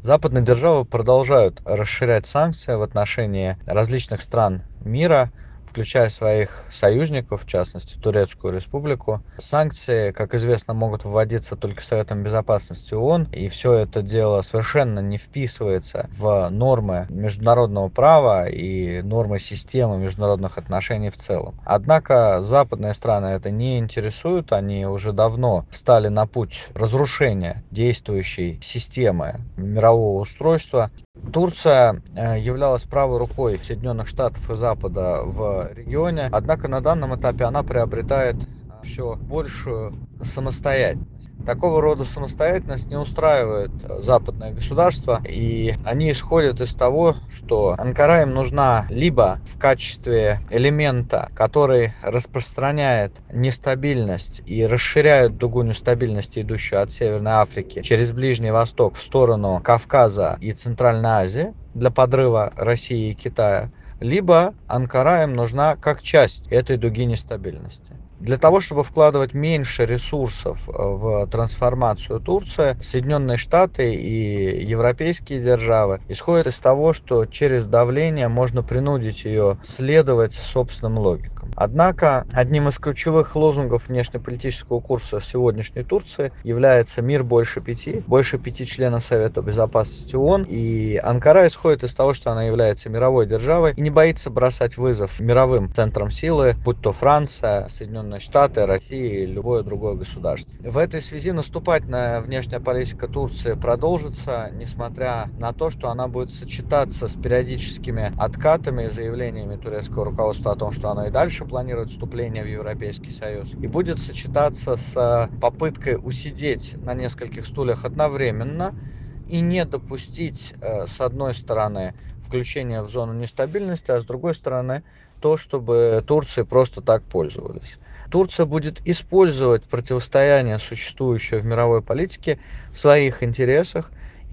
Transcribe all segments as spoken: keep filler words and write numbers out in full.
Западные державы продолжают расширять санкции в отношении различных стран мира, включая своих союзников, в частности Турецкую Республику. Санкции, как известно, могут вводиться только Советом Безопасности ООН, и все это дело совершенно не вписывается в нормы международного права и нормы системы международных отношений в целом. Однако западные страны это не интересует, они уже давно встали на путь разрушения действующей системы мирового устройства. Турция э, являлась правой рукой Соединенных Штатов и Запада в регионе, однако на данном этапе она приобретает все большую самостоятельность. Такого рода самостоятельность не устраивает западное государство, и они исходят из того, что Анкара им нужна либо в качестве элемента, который распространяет нестабильность и расширяет дугу нестабильности, идущую от Северной Африки через Ближний Восток в сторону Кавказа и Центральной Азии для подрыва России и Китая, либо Анкара им нужна как часть этой дуги нестабильности. Для того, чтобы вкладывать меньше ресурсов в трансформацию Турции, Соединенные Штаты и европейские державы исходят из того, что через давление можно принудить ее следовать собственным логикам. Однако одним из ключевых лозунгов внешнеполитического курса сегодняшней Турции является «Мир больше пяти», больше пяти членов Совета Безопасности ООН, и Анкара исходит из того, что она является мировой державой и не боится бросать вызов мировым центрам силы, будь то Франция, Соединенные Штаты, Россия и любое другое государство. В этой связи наступательная внешняя политика Турции продолжится, несмотря на то, что она будет сочетаться с периодическими откатами и заявлениями турецкого руководства о том, что она и дальше планирует вступление в Европейский Союз, и будет сочетаться с попыткой усидеть на нескольких стульях одновременно и не допустить, с одной стороны, включения в зону нестабильности, а с другой стороны, то, чтобы Турции просто так пользовались. Турция будет использовать противостояние, существующее в мировой политике, в своих интересах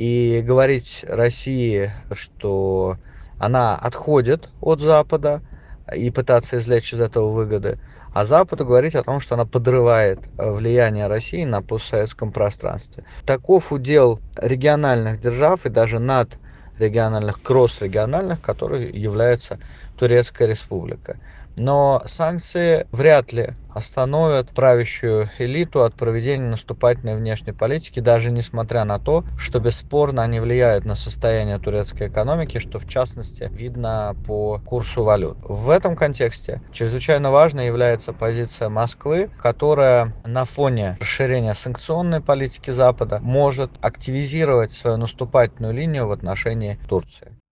и говорить России, что она отходит от Запада и пытаться извлечь из этого выгоды, а Западу говорить о том, что она подрывает влияние России на постсоветском пространстве. Таков удел региональных держав и даже надрегиональных, кросс-региональных, которой является Турецкая Республика. Но санкции вряд ли остановят правящую элиту от проведения наступательной внешней политики, даже несмотря на то, что бесспорно они влияют на состояние турецкой экономики, что в частности видно по курсу валют. В этом контексте чрезвычайно важной является позиция Москвы, которая на фоне расширения санкционной политики Запада может активизировать свою наступательную линию в отношении Турции.